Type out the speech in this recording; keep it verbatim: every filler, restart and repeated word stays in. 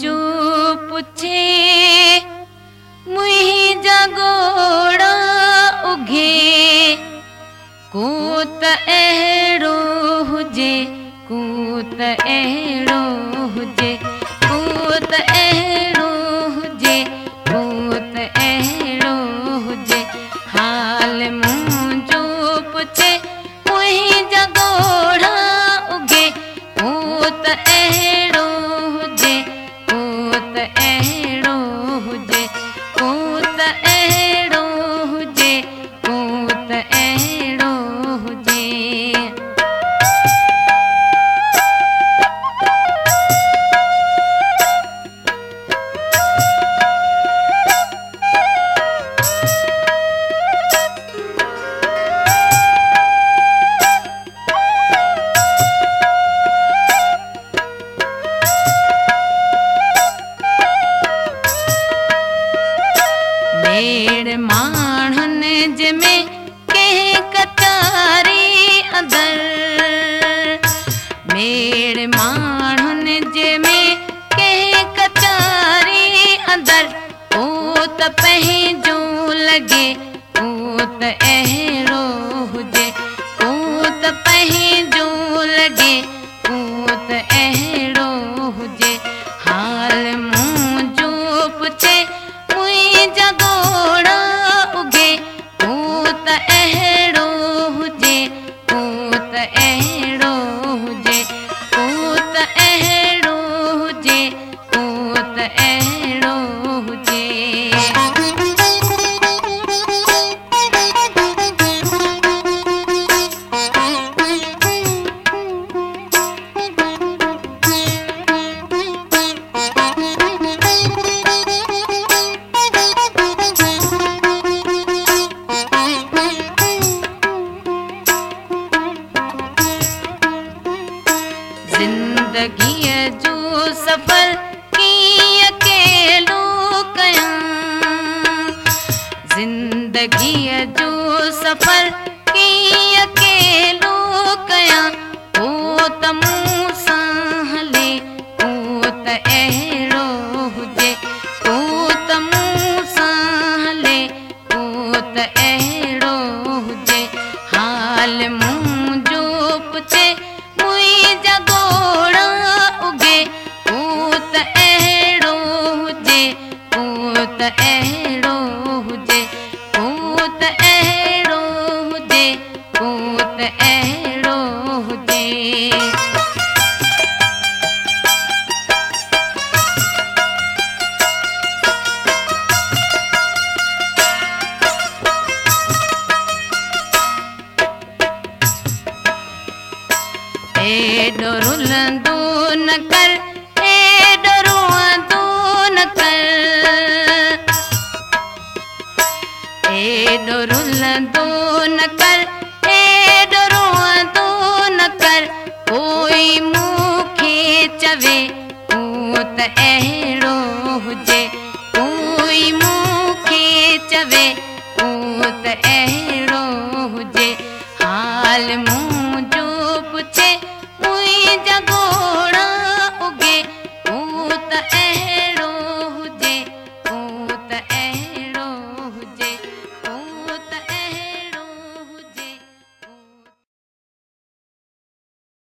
मुंहिंजो पुछे मुंहिंजा गोड़ा उघे को त अहिड़ो हुजे को त अहिड़ो हुजे को त अहिड़ो हुजे को त अहिड़ो हुजे हाल मुंहिंजो पुछे मुंहिंजा गोड़ा उघे को त अहिड़ो हुजे को त अहिड़ो हुजे को त अहिड़ो हुजे को त अहिड़ो हुजे मेड़ माण्हुनि जंहिंमें कंहिं कचारी अंदर मेड़ माण्हुनि जंहिंमें कंहिं कचारी अंदर को त पंहिंजो लॻे को त अहिड़ो हुजे को त पंहिंजो लॻे को त अहिड़ो हुजे हाल मुंहिंजो पुछे मुंहिंजा गोड़ा उघे को त अहिड़ो हुजे को त अहिड़ो हुजे को त अहिड़ो हुजे को त अहिड़ो हुजे ज़िंदगीअ जो सफ़र कीअं अकेलो कयां ज़िंदगीअ जो सफ़र कीअं अकेलो कयां को त मूं सां हले को त अहिड़ो हुजे को त मूं सां हले को त अहिड़ो हुजे हाल मुंहिंजो पुछे मुंहिंजा गोड़ा उघे को त अहिड़ो हुजे को त अहिड़ो हुजे को त अहिड़ो हुजे को त अहिड़ो हुजे एॾो रुलंदो न कर एॾो रोअंदो न कर एॾो रुलंदो न कर एॾो रोअंदो न कर कोई मूंखे चवे को त अहिड़ो हुजे कोई मूंखे चवे को त अहिड़ो हुजे हाल मूं